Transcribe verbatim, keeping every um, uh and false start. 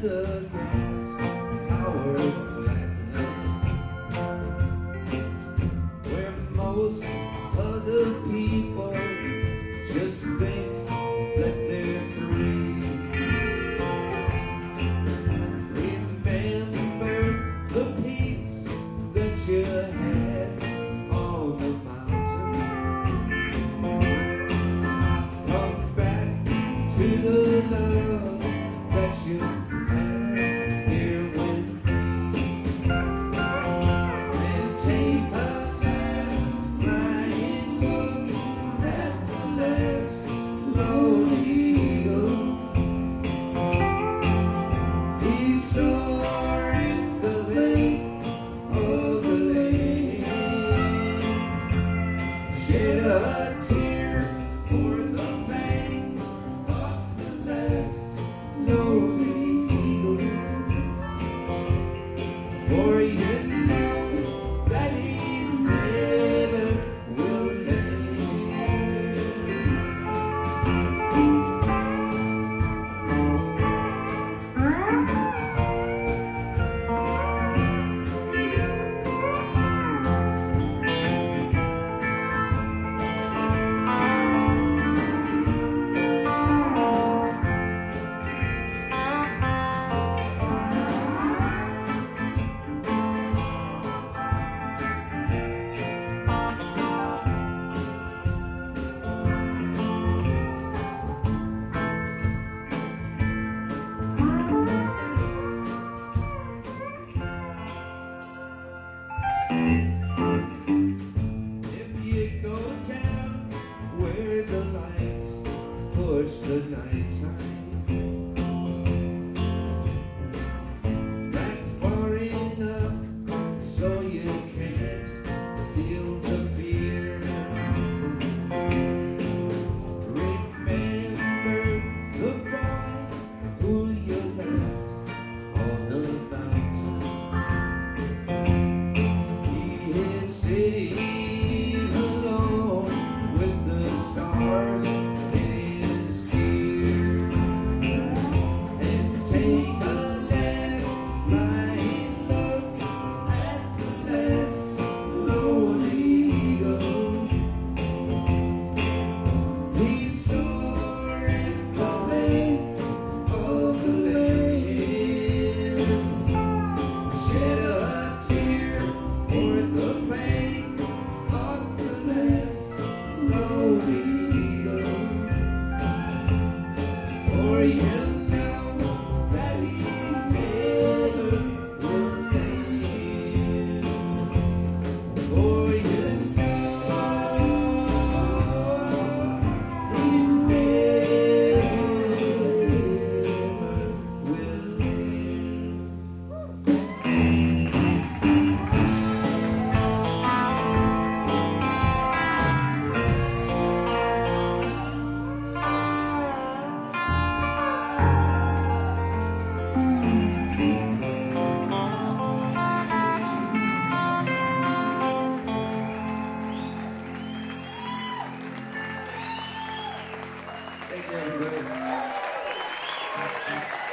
the gas-powered flatland, where most other people just think that they're free. Remember the peace that you had on the mountain. Come back to the love that you had here with me, and take a last flying look at the last lonely eagle. He soaring the length of the land, shed a tear for the fang of the last lonely eagle. For you know that he never will land. If you go down where the lights push the nighttime back far enough so you can't feel the fear, remember the boy who you left on the mountain. He is sitting alone with the stars in his tear, and take a last flying look at the last lonely eagle. He's soaring the length of the land, shed a tear for the fang of the last lonely eagle. For you know that he never will land. For you know he never will land. Thank you, everybody.